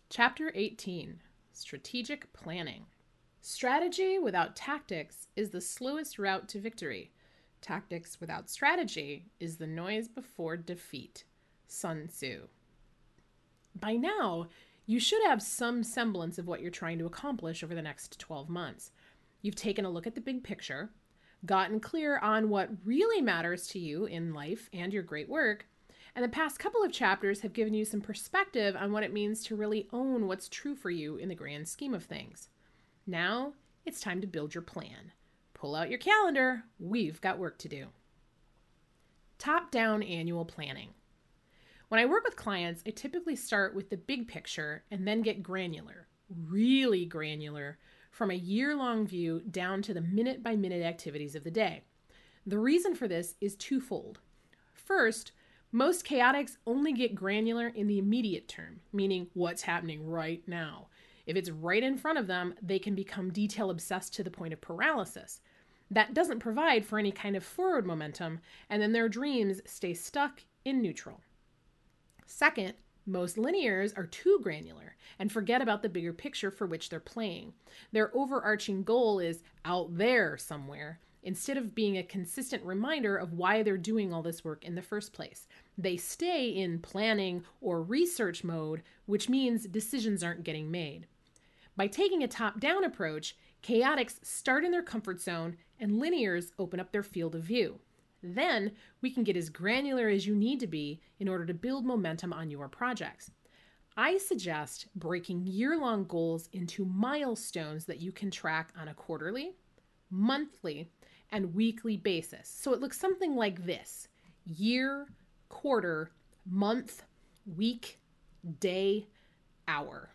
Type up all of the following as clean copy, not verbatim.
Chapter 18, Strategic Planning. Strategy without tactics is the slowest route to victory. Tactics without strategy is the noise before defeat. Sun Tzu. By now, you should have some semblance of what you're trying to accomplish over the next 12 months. You've taken a look at the big picture, gotten clear on what really matters to you in life and your great work, and the past couple of chapters have given you some perspective on what it means to really own what's true for you in the grand scheme of things. Now, it's time to build your plan. Pull out your calendar. We've got work to do. Top-down annual planning. When I work with clients, I typically start with the big picture and then get granular, really granular, from a year-long view down to the minute-by-minute activities of the day. The reason for this is twofold. First, most chaotics only get granular in the immediate term, meaning what's happening right now. If it's right in front of them, they can become detail obsessed to the point of paralysis. That doesn't provide for any kind of forward momentum, and then their dreams stay stuck in neutral. Second, most linears are too granular and forget about the bigger picture for which they're playing. Their overarching goal is out there somewhere, instead of being a consistent reminder of why they're doing all this work in the first place. They stay in planning or research mode, which means decisions aren't getting made. By taking a top-down approach, chaotics start in their comfort zone and linears open up their field of view. Then we can get as granular as you need to be in order to build momentum on your projects. I suggest breaking year-long goals into milestones that you can track on a quarterly, monthly, and weekly basis. So it looks something like this: year, quarter, month, week, day, hour.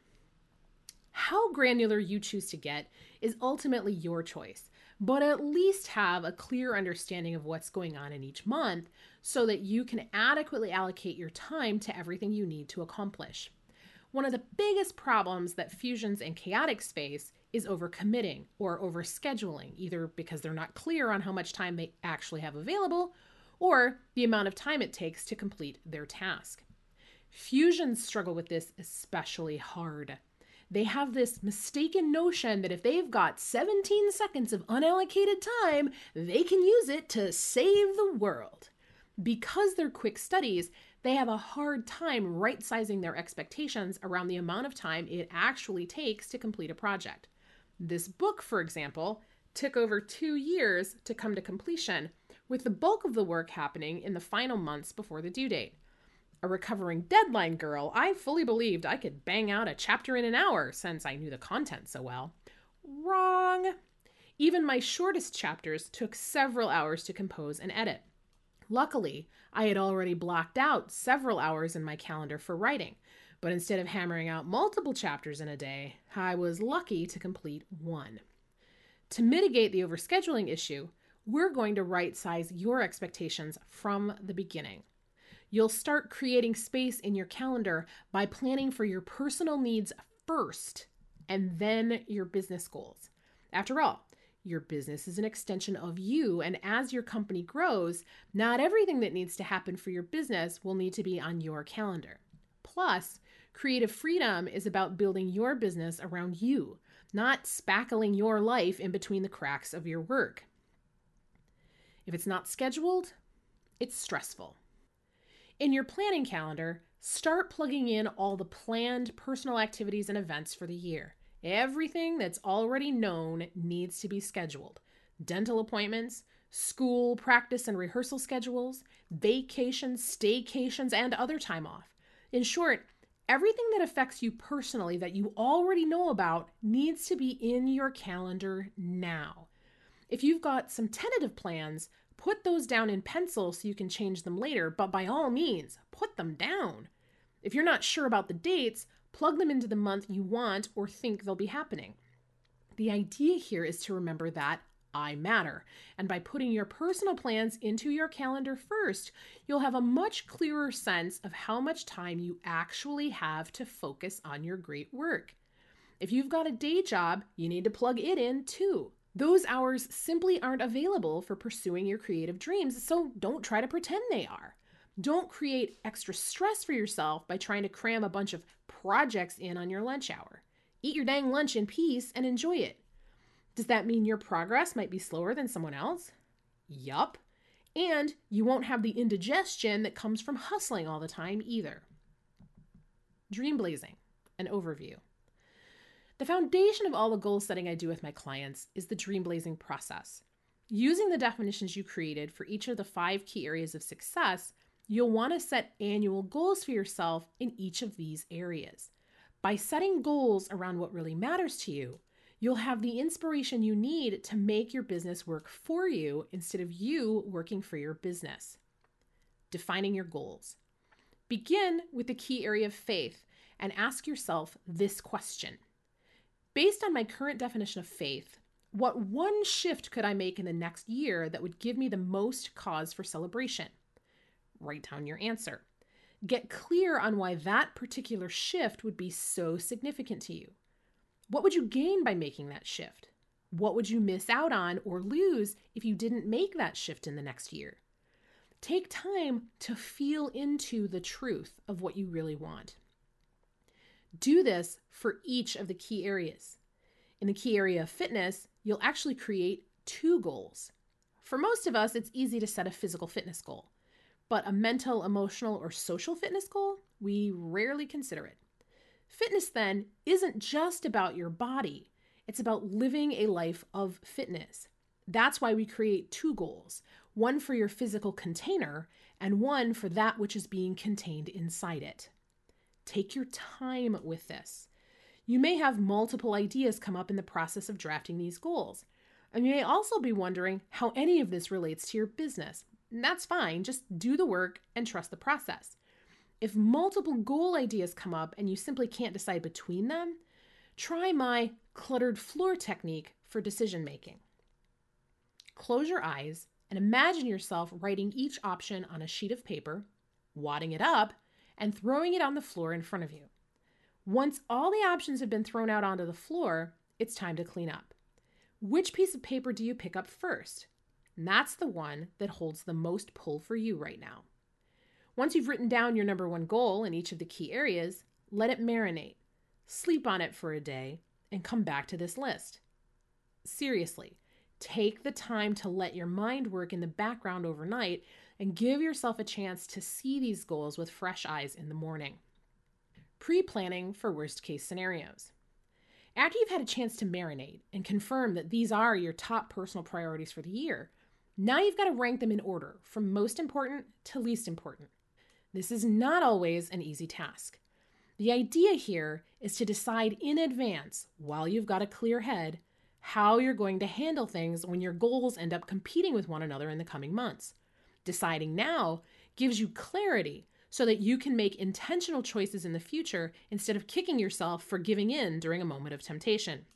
How granular you choose to get is ultimately your choice, but at least have a clear understanding of what's going on in each month so that you can adequately allocate your time to everything you need to accomplish. One of the biggest problems that fusions and chaotics face is overcommitting or overscheduling, either because they're not clear on how much time they actually have available or the amount of time it takes to complete their task. Fusions struggle with this especially hard. They have this mistaken notion that if they've got 17 seconds of unallocated time, they can use it to save the world. Because they're quick studies, they have a hard time right-sizing their expectations around the amount of time it actually takes to complete a project. This book, for example, took over 2 years to come to completion, with the bulk of the work happening in the final months before the due date. A recovering deadline girl, I fully believed I could bang out a chapter in an hour since I knew the content so well. Wrong. Even my shortest chapters took several hours to compose and edit. Luckily, I had already blocked out several hours in my calendar for writing, but instead of hammering out multiple chapters in a day, I was lucky to complete one. To mitigate the overscheduling issue, we're going to right-size your expectations from the beginning. You'll start creating space in your calendar by planning for your personal needs first, and then your business goals. After all, your business is an extension of you, and as your company grows, not everything that needs to happen for your business will need to be on your calendar. Plus, creative freedom is about building your business around you, not spackling your life in between the cracks of your work. If it's not scheduled, it's stressful. In your planning calendar, start plugging in all the planned personal activities and events for the year. Everything that's already known needs to be scheduled. Dental appointments, school, practice and rehearsal schedules, vacations, staycations, and other time off. In short, everything that affects you personally that you already know about needs to be in your calendar now. If you've got some tentative plans, put those down in pencil so you can change them later, but by all means, put them down. If you're not sure about the dates, plug them into the month you want or think they'll be happening. The idea here is to remember that I matter, and by putting your personal plans into your calendar first, you'll have a much clearer sense of how much time you actually have to focus on your great work. If you've got a day job, you need to plug it in too. Those hours simply aren't available for pursuing your creative dreams, so don't try to pretend they are. Don't create extra stress for yourself by trying to cram a bunch of projects in on your lunch hour. Eat your dang lunch in peace and enjoy it. Does that mean your progress might be slower than someone else? Yup. And you won't have the indigestion that comes from hustling all the time either. Dream blazing, an overview. The foundation of all the goal setting I do with my clients is the dream blazing process. Using the definitions you created for each of the 5 key areas of success, you'll want to set annual goals for yourself in each of these areas. By setting goals around what really matters to you, you'll have the inspiration you need to make your business work for you instead of you working for your business. Defining your goals. Begin with the key area of faith and ask yourself this question. Based on my current definition of faith, what one shift could I make in the next year that would give me the most cause for celebration? Write down your answer. Get clear on why that particular shift would be so significant to you. What would you gain by making that shift? What would you miss out on or lose if you didn't make that shift in the next year? Take time to feel into the truth of what you really want. Do this for each of the key areas. In the key area of fitness, you'll actually create 2 goals. For most of us, it's easy to set a physical fitness goal, but a mental, emotional, or social fitness goal, we rarely consider it. Fitness then isn't just about your body. It's about living a life of fitness. That's why we create 2 goals, one for your physical container and one for that which is being contained inside it. Take your time with this. You may have multiple ideas come up in the process of drafting these goals. And you may also be wondering how any of this relates to your business. And that's fine. Just do the work and trust the process. If multiple goal ideas come up and you simply can't decide between them, try my cluttered floor technique for decision making. Close your eyes and imagine yourself writing each option on a sheet of paper, wadding it up, and throwing it on the floor in front of you. Once all the options have been thrown out onto the floor, it's time to clean up. Which piece of paper do you pick up first? And that's the one that holds the most pull for you right now. Once you've written down your number 1 goal in each of the key areas, let it marinate. Sleep on it for a day and come back to this list. Seriously, take the time to let your mind work in the background overnight and give yourself a chance to see these goals with fresh eyes in the morning. Pre-planning for worst-case scenarios. After you've had a chance to marinate and confirm that these are your top personal priorities for the year, now you've got to rank them in order from most important to least important. This is not always an easy task. The idea here is to decide in advance, while you've got a clear head, how you're going to handle things when your goals end up competing with one another in the coming months. Deciding now gives you clarity so that you can make intentional choices in the future instead of kicking yourself for giving in during a moment of temptation.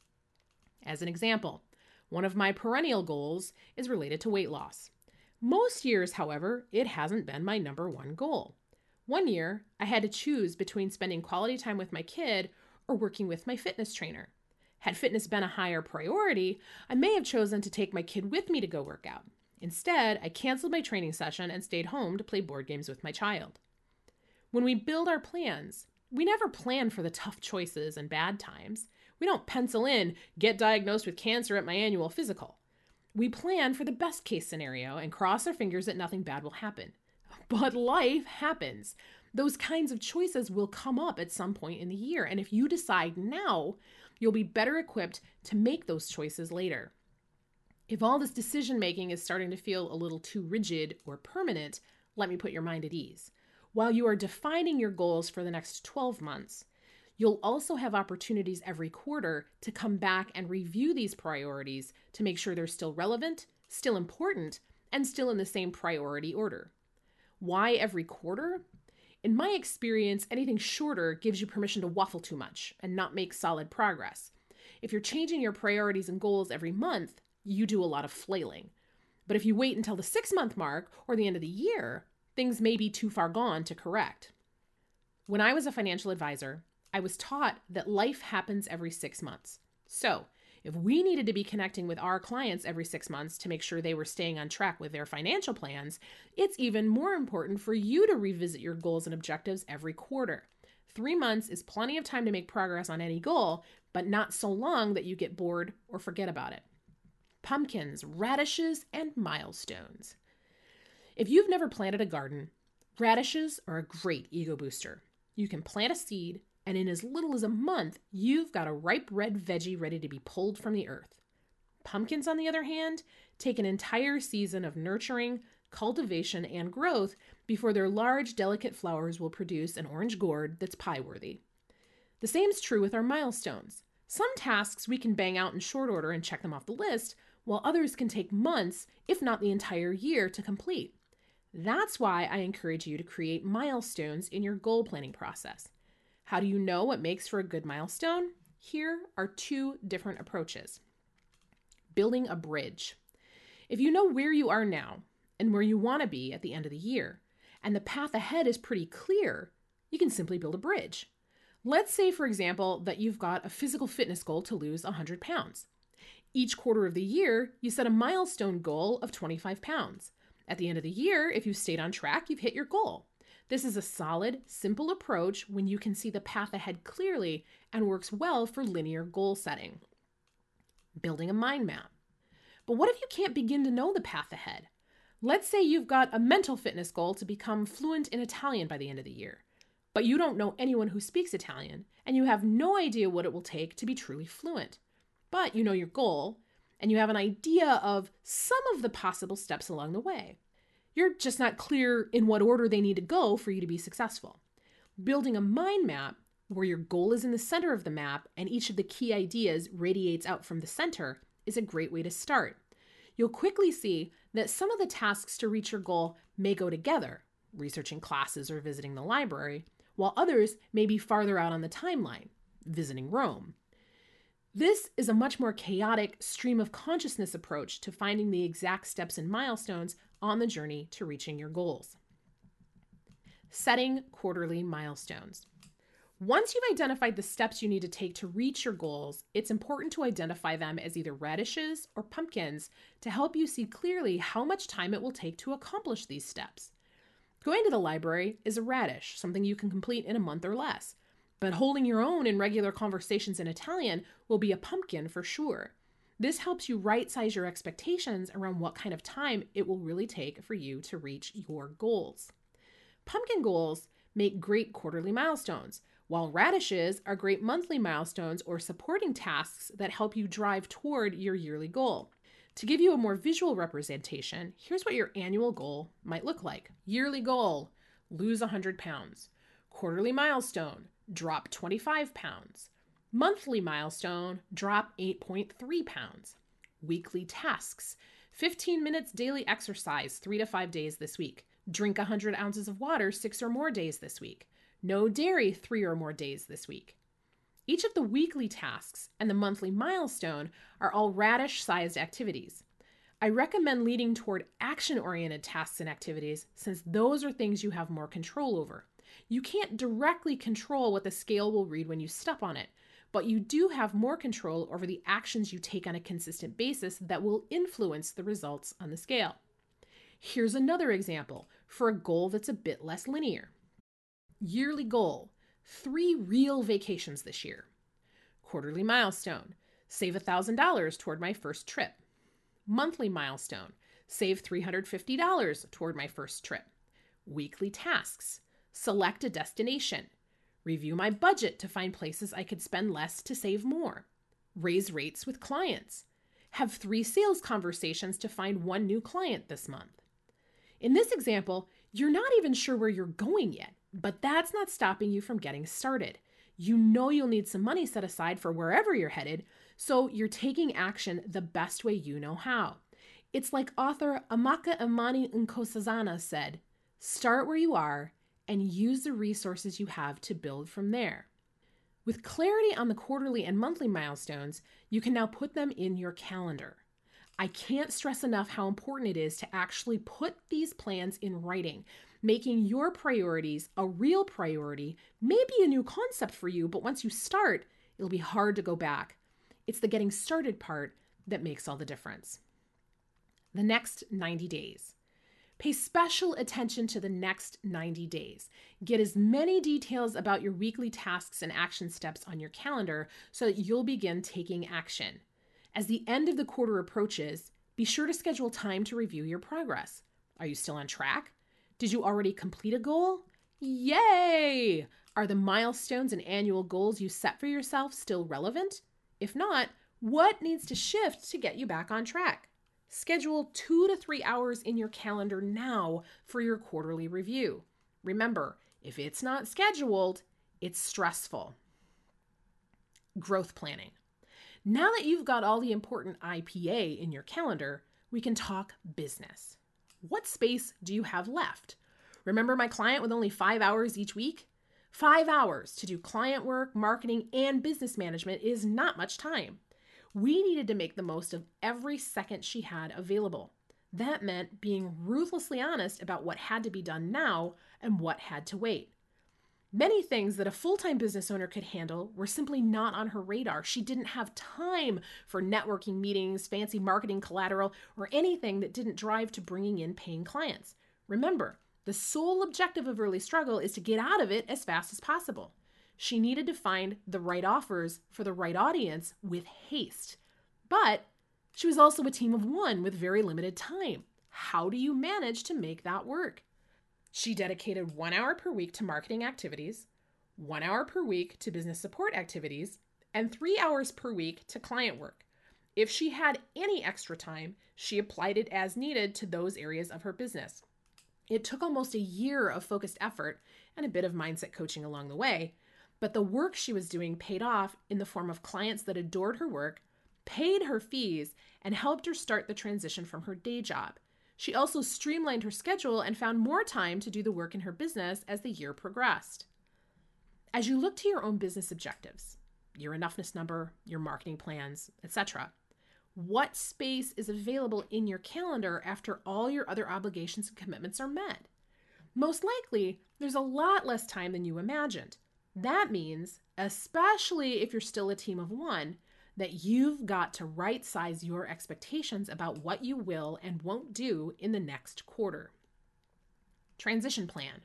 As an example, one of my perennial goals is related to weight loss. Most years, however, it hasn't been my number 1 goal. One year, I had to choose between spending quality time with my kid or working with my fitness trainer. Had fitness been a higher priority, I may have chosen to take my kid with me to go work out. Instead, I canceled my training session and stayed home to play board games with my child. When we build our plans, we never plan for the tough choices and bad times. We don't pencil in, get diagnosed with cancer at my annual physical. We plan for the best case scenario and cross our fingers that nothing bad will happen. But life happens. Those kinds of choices will come up at some point in the year. And if you decide now, you'll be better equipped to make those choices later. If all this decision making is starting to feel a little too rigid or permanent, let me put your mind at ease. While you are defining your goals for the next 12 months, you'll also have opportunities every quarter to come back and review these priorities to make sure they're still relevant, still important, and still in the same priority order. Why every quarter? In my experience, anything shorter gives you permission to waffle too much and not make solid progress. If you're changing your priorities and goals every month, you do a lot of flailing. But if you wait until the 6-month mark or the end of the year, things may be too far gone to correct. When I was a financial advisor, I was taught that life happens every 6 months. So If we needed to be connecting with our clients every 6 months to make sure they were staying on track with their financial plans, it's even more important for you to revisit your goals and objectives every quarter. 3 months is plenty of time to make progress on any goal, but not so long that you get bored or forget about it. Pumpkins, radishes, and milestones. If you've never planted a garden, radishes are a great ego booster. You can plant a seed, and in as little as a month, you've got a ripe red veggie ready to be pulled from the earth. Pumpkins, on the other hand, take an entire season of nurturing, cultivation, and growth before their large, delicate flowers will produce an orange gourd that's pie-worthy. The same's true with our milestones. Some tasks we can bang out in short order and check them off the list, while others can take months, if not the entire year, to complete. That's why I encourage you to create milestones in your goal planning process. How do you know what makes for a good milestone? Here are 2 different approaches. Building a bridge. If you know where you are now and where you want to be at the end of the year, and the path ahead is pretty clear, you can simply build a bridge. Let's say, for example, that you've got a physical fitness goal to lose 100 pounds. Each quarter of the year, you set a milestone goal of 25 pounds. At the end of the year, if you've stayed on track, you've hit your goal. This is a solid, simple approach when you can see the path ahead clearly and works well for linear goal setting. Building a mind map. But what if you can't begin to know the path ahead? Let's say you've got a mental fitness goal to become fluent in Italian by the end of the year, but you don't know anyone who speaks Italian, and you have no idea what it will take to be truly fluent. But you know your goal, and you have an idea of some of the possible steps along the way. You're just not clear in what order they need to go for you to be successful. Building a mind map, where your goal is in the center of the map and each of the key ideas radiates out from the center, is a great way to start. You'll quickly see that some of the tasks to reach your goal may go together, researching classes or visiting the library, while others may be farther out on the timeline, visiting Rome. This is a much more chaotic stream of consciousness approach to finding the exact steps and milestones on the journey to reaching your goals. Setting quarterly milestones. Once you've identified the steps you need to take to reach your goals, it's important to identify them as either radishes or pumpkins to help you see clearly how much time it will take to accomplish these steps. Going to the library is a radish, something you can complete in a month or less. But holding your own in regular conversations in Italian will be a pumpkin for sure. This helps you right-size your expectations around what kind of time it will really take for you to reach your goals. Pumpkin goals make great quarterly milestones, while radishes are great monthly milestones or supporting tasks that help you drive toward your yearly goal. To give you a more visual representation, here's what your annual goal might look like. Yearly goal, lose 100 pounds. Quarterly milestone, drop 25 pounds. Monthly milestone, drop 8.3 pounds. Weekly tasks, 15 minutes daily exercise 3 to 5 days this week. Drink 100 ounces of water 6 or more days this week. No dairy 3 or more days this week. Each of the weekly tasks and the monthly milestone are all radish-sized activities. I recommend leading toward action-oriented tasks and activities since those are things you have more control over. You can't directly control what the scale will read when you step on it, but you do have more control over the actions you take on a consistent basis that will influence the results on the scale. Here's another example for a goal that's a bit less linear. Yearly goal, 3 real vacations this year. Quarterly milestone, save $1,000 toward my first trip. Monthly milestone, save $350 toward my first trip. Weekly tasks, select a destination. Review my budget to find places I could spend less to save more. Raise rates with clients. Have 3 sales conversations to find 1 new client this month. In this example, you're not even sure where you're going yet, but that's not stopping you from getting started. You know you'll need some money set aside for wherever you're headed, so you're taking action the best way you know how. It's like author Amaka Imani Nkosazana said, start where you are and use the resources you have to build from there. With clarity on the quarterly and monthly milestones, you can now put them in your calendar. I can't stress enough how important it is to actually put these plans in writing. Making your priorities a real priority may be a new concept for you, but once you start, it'll be hard to go back. It's the getting started part that makes all the difference. The next 90 days. Pay special attention to the next 90 days. Get as many details about your weekly tasks and action steps on your calendar so that you'll begin taking action. As the end of the quarter approaches, be sure to schedule time to review your progress. Are you still on track? Did you already complete a goal? Yay! Are the milestones and annual goals you set for yourself still relevant? If not, what needs to shift to get you back on track? Schedule 2 to 3 hours in your calendar now for your quarterly review. Remember, if it's not scheduled, it's stressful. Growth planning. Now that you've got all the important IPA in your calendar, we can talk business. What space do you have left? Remember my client with only 5 hours each week? 5 hours to do client work, marketing, and business management is not much time. We needed to make the most of every second she had available. That meant being ruthlessly honest about what had to be done now and what had to wait. Many things that a full-time business owner could handle were simply not on her radar. She didn't have time for networking meetings, fancy marketing collateral, or anything that didn't drive to bringing in paying clients. Remember, the sole objective of Early Struggle is to get out of it as fast as possible. She needed to find the right offers for the right audience with haste. But she was also a team of one with very limited time. How do you manage to make that work? She dedicated 1 hour per week to marketing activities, 1 hour per week to business support activities, and 3 hours per week to client work. If she had any extra time, she applied it as needed to those areas of her business. It took almost a year of focused effort and a bit of mindset coaching along the way, but the work she was doing paid off in the form of clients that adored her work, paid her fees, and helped her start the transition from her day job. She also streamlined her schedule and found more time to do the work in her business as the year progressed. As you look to your own business objectives, your enoughness number, your marketing plans, etc., what space is available in your calendar after all your other obligations and commitments are met? Most likely, there's a lot less time than you imagined. That means, especially if you're still a team of one, that you've got to right-size your expectations about what you will and won't do in the next quarter. Transition plan.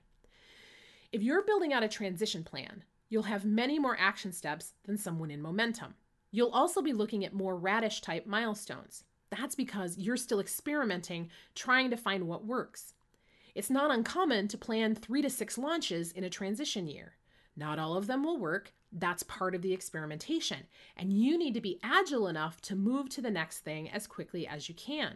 If you're building out a transition plan, you'll have many more action steps than someone in momentum. You'll also be looking at more radish type milestones. That's because you're still experimenting, trying to find what works. It's not uncommon to plan 3 to 6 launches in a transition year. Not all of them will work. That's part of the experimentation, and you need to be agile enough to move to the next thing as quickly as you can.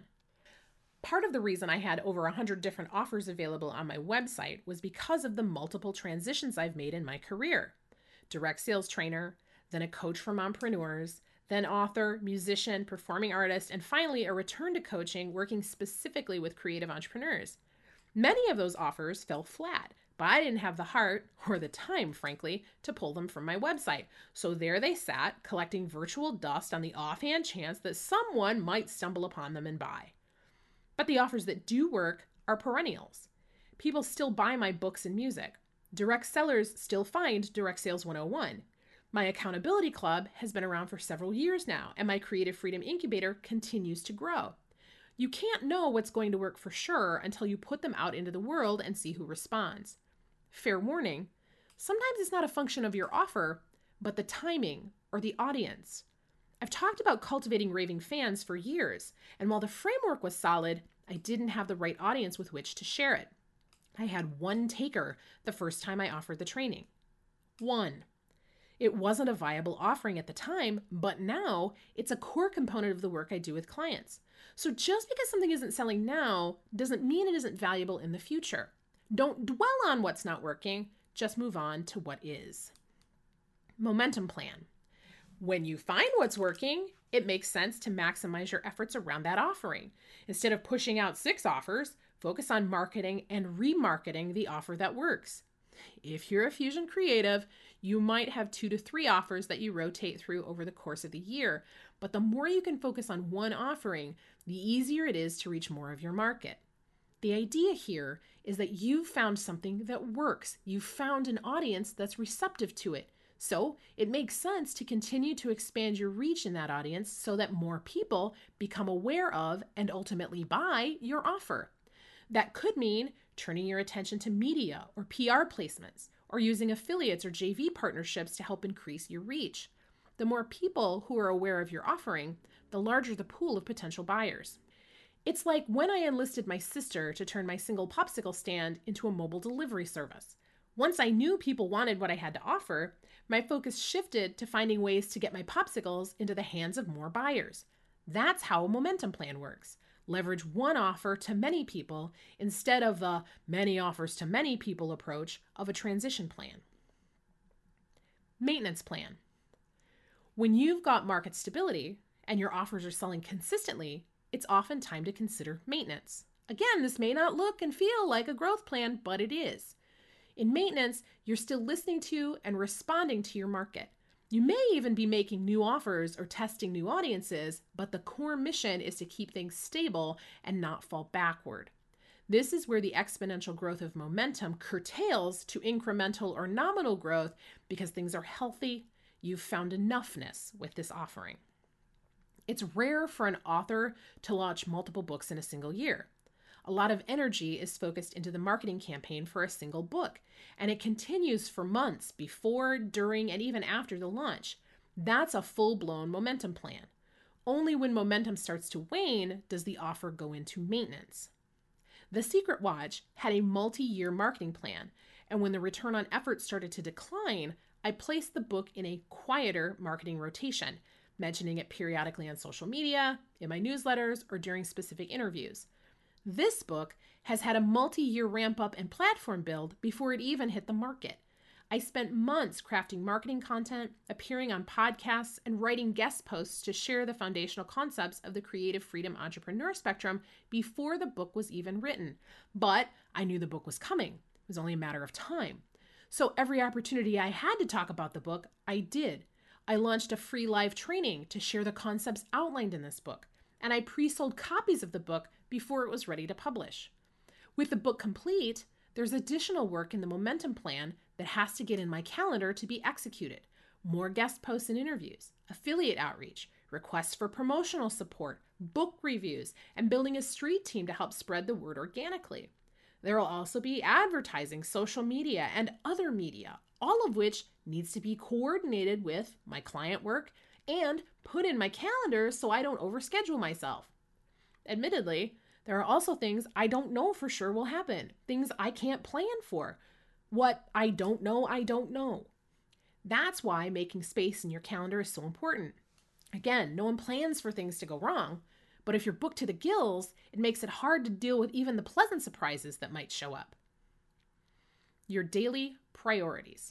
Part of the reason I had over 100 different offers available on my website was because of the multiple transitions I've made in my career. Direct sales trainer, then a coach for mompreneurs, then author, musician, performing artist, and finally a return to coaching working specifically with creative entrepreneurs. Many of those offers fell flat, but I didn't have the heart, or the time, frankly, to pull them from my website. So there they sat, collecting virtual dust on the offhand chance that someone might stumble upon them and buy. But the offers that do work are perennials. People still buy my books and music. Direct sellers still find Direct Sales 101. My accountability club has been around for several years now, and my Creative Freedom Incubator continues to grow. You can't know what's going to work for sure until you put them out into the world and see who responds. Fair warning, sometimes it's not a function of your offer, but the timing or the audience. I've talked about cultivating raving fans for years, and while the framework was solid, I didn't have the right audience with which to share it. I had one taker the first time I offered the training. One. It wasn't a viable offering at the time, but now it's a core component of the work I do with clients. So just because something isn't selling now doesn't mean it isn't valuable in the future. Don't dwell on what's not working, just move on to what is. Momentum plan. When you find what's working, it makes sense to maximize your efforts around that offering. Instead of pushing out 6 offers, focus on marketing and remarketing the offer that works. If you're a Fusion creative, you might have 2 to 3 offers that you rotate through over the course of the year, but the more you can focus on one offering, the easier it is to reach more of your market. The idea here is that you've found something that works. You've found an audience that's receptive to it. So it makes sense to continue to expand your reach in that audience so that more people become aware of and ultimately buy your offer. That could mean turning your attention to media or PR placements, or using affiliates or JV partnerships to help increase your reach. The more people who are aware of your offering, the larger the pool of potential buyers. It's like when I enlisted my sister to turn my single popsicle stand into a mobile delivery service. Once I knew people wanted what I had to offer, my focus shifted to finding ways to get my popsicles into the hands of more buyers. That's how a momentum plan works. Leverage one offer to many people instead of the many offers to many people approach of a transition plan. Maintenance plan. When you've got market stability and your offers are selling consistently, it's often time to consider maintenance. Again, this may not look and feel like a growth plan, but it is. In maintenance, you're still listening to and responding to your market. You may even be making new offers or testing new audiences, but the core mission is to keep things stable and not fall backward. This is where the exponential growth of momentum curtails to incremental or nominal growth because things are healthy. You've found enoughness with this offering. It's rare for an author to launch multiple books in a single year. A lot of energy is focused into the marketing campaign for a single book, and it continues for months before, during, and even after the launch. That's a full-blown momentum plan. Only when momentum starts to wane does the offer go into maintenance. The Secret Watch had a multi-year marketing plan, and when the return on effort started to decline, I placed the book in a quieter marketing rotation, mentioning it periodically on social media, in my newsletters, or during specific interviews. This book has had a multi-year ramp up and platform build before it even hit the market. I spent months crafting marketing content, appearing on podcasts, and writing guest posts to share the foundational concepts of the creative freedom entrepreneur spectrum before the book was even written. But I knew the book was coming. It was only a matter of time. So every opportunity I had to talk about the book, I did. I launched a free live training to share the concepts outlined in this book, and I pre-sold copies of the book before it was ready to publish. With the book complete, there's additional work in the momentum plan that has to get in my calendar to be executed. More guest posts and interviews, affiliate outreach, requests for promotional support, book reviews, and building a street team to help spread the word organically. There will also be advertising, social media, and other media, all of which needs to be coordinated with my client work and put in my calendar so I don't overschedule myself. Admittedly, there are also things I don't know for sure will happen, things I can't plan for. What I don't know, I don't know. That's why making space in your calendar is so important. Again, no one plans for things to go wrong, but if you're booked to the gills, it makes it hard to deal with even the pleasant surprises that might show up. Your daily priorities.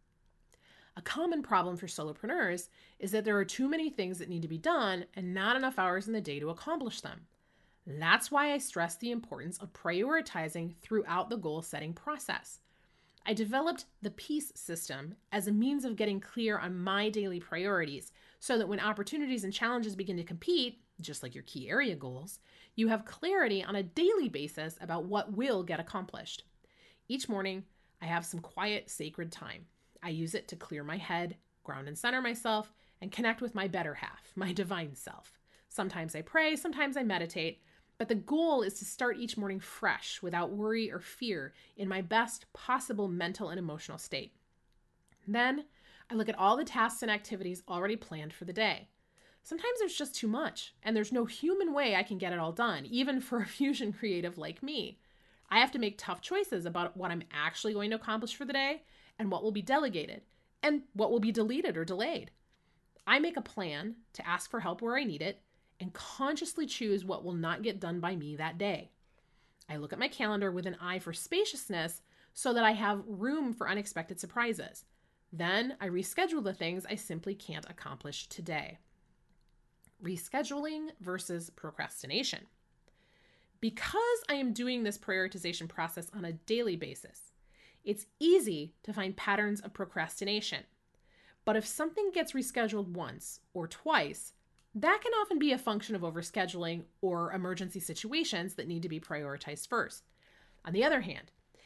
A common problem for solopreneurs is that there are too many things that need to be done and not enough hours in the day to accomplish them. That's why I stress the importance of prioritizing throughout the goal-setting process. I developed the PEACE system as a means of getting clear on my daily priorities so that when opportunities and challenges begin to compete, just like your key area goals, you have clarity on a daily basis about what will get accomplished. Each morning, I have some quiet, sacred time. I use it to clear my head, ground and center myself, and connect with my better half, my divine self. Sometimes I pray, sometimes I meditate, but the goal is to start each morning fresh, without worry or fear, in my best possible mental and emotional state. Then, I look at all the tasks and activities already planned for the day. Sometimes there's just too much, and there's no human way I can get it all done, even for a fusion creative like me. I have to make tough choices about what I'm actually going to accomplish for the day, and what will be delegated, and what will be deleted or delayed. I make a plan to ask for help where I need it, and consciously choose what will not get done by me that day. I look at my calendar with an eye for spaciousness so that I have room for unexpected surprises. Then I reschedule the things I simply can't accomplish today. Rescheduling versus procrastination. Because I am doing this prioritization process on a daily basis, it's easy to find patterns of procrastination. But if something gets rescheduled once or twice, that can often be a function of overscheduling or emergency situations that need to be prioritized first. On the other hand,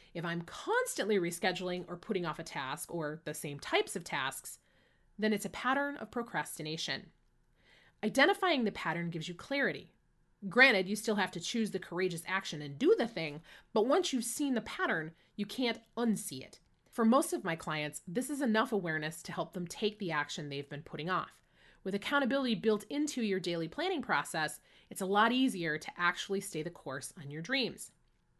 If I'm constantly rescheduling or putting off a task or the same types of tasks, then it's a pattern of procrastination. Identifying the pattern gives you clarity. Granted, you still have to choose the courageous action and do the thing, but once you've seen the pattern, you can't unsee it. For most of my clients, this is enough awareness to help them take the action they've been putting off. With accountability built into your daily planning process, it's a lot easier to actually stay the course on your dreams.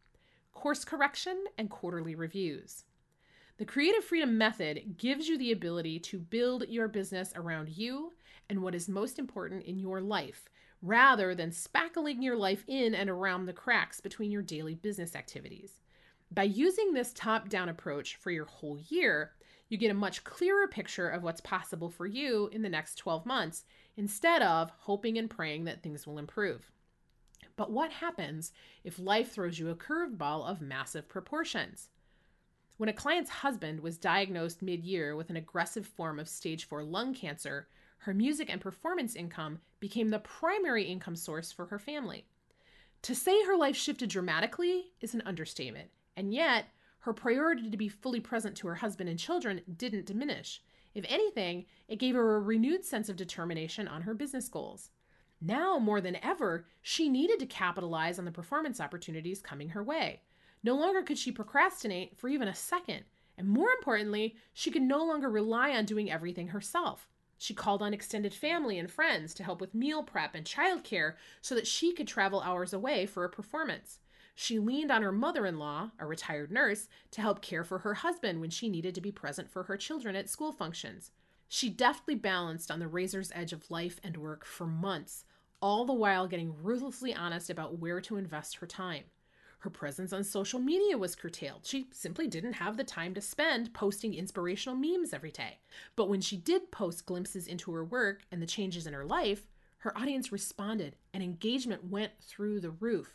Course correction and quarterly reviews. The Creative Freedom Method gives you the ability to build your business around you and what is most important in your life, rather than spackling your life in and around the cracks between your daily business activities. By using this top-down approach for your whole year, you get a much clearer picture of what's possible for you in the next 12 months, instead of hoping and praying that things will improve. But what happens if life throws you a curveball of massive proportions? When a client's husband was diagnosed mid-year with an aggressive form of stage 4 lung cancer, her music and performance income became the primary income source for her family. To say her life shifted dramatically is an understatement, and yet her priority to be fully present to her husband and children didn't diminish. If anything, it gave her a renewed sense of determination on her business goals. Now, more than ever, she needed to capitalize on the performance opportunities coming her way. No longer could she procrastinate for even a second, and more importantly, she could no longer rely on doing everything herself. She called on extended family and friends to help with meal prep and childcare so that she could travel hours away for a performance. She leaned on her mother-in-law, a retired nurse, to help care for her husband when she needed to be present for her children at school functions. She deftly balanced on the razor's edge of life and work for months, all the while getting ruthlessly honest about where to invest her time. Her presence on social media was curtailed. She simply didn't have the time to spend posting inspirational memes every day. But when she did post glimpses into her work and the changes in her life, her audience responded and engagement went through the roof.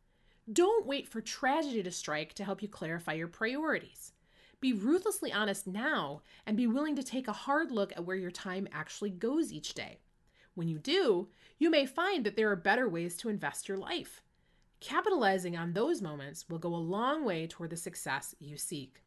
Don't wait for tragedy to strike to help you clarify your priorities. Be ruthlessly honest now and be willing to take a hard look at where your time actually goes each day. When you do, you may find that there are better ways to invest your life. Capitalizing on those moments will go a long way toward the success you seek.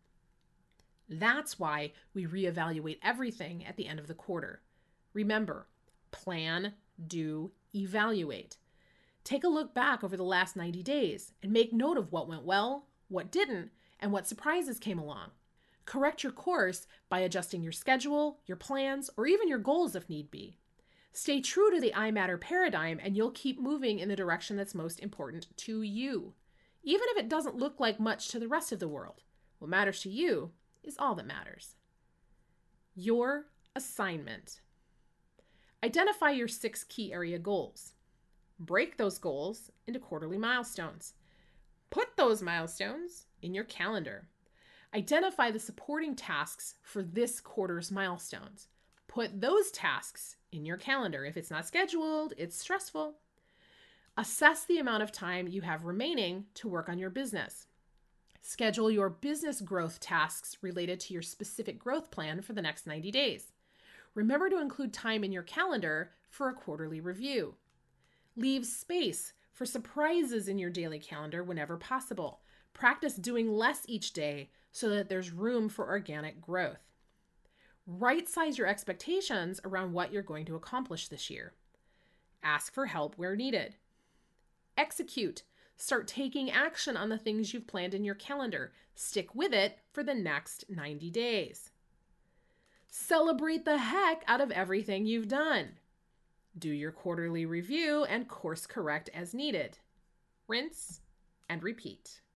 That's why we reevaluate everything at the end of the quarter. Remember, plan, do, evaluate. Take a look back over the last 90 days and make note of what went well, what didn't, and what surprises came along. Correct your course by adjusting your schedule, your plans, or even your goals if need be. Stay true to the I Matter paradigm and you'll keep moving in the direction that's most important to you, even if it doesn't look like much to the rest of the world. What matters to you is all that matters. Your assignment. Identify your 6 key area goals. Break those goals into quarterly milestones. Put those milestones in your calendar. Identify the supporting tasks for this quarter's milestones. Put those tasks in your calendar. If it's not scheduled, it's stressful. Assess the amount of time you have remaining to work on your business. Schedule your business growth tasks related to your specific growth plan for the next 90 days. Remember to include time in your calendar for a quarterly review. Leave space for surprises in your daily calendar whenever possible. Practice doing less each day so that there's room for organic growth. Right-size your expectations around what you're going to accomplish this year. Ask for help where needed. Execute. Start taking action on the things you've planned in your calendar. Stick with it for the next 90 days. Celebrate the heck out of everything you've done. Do your quarterly review and course correct as needed. Rinse and repeat.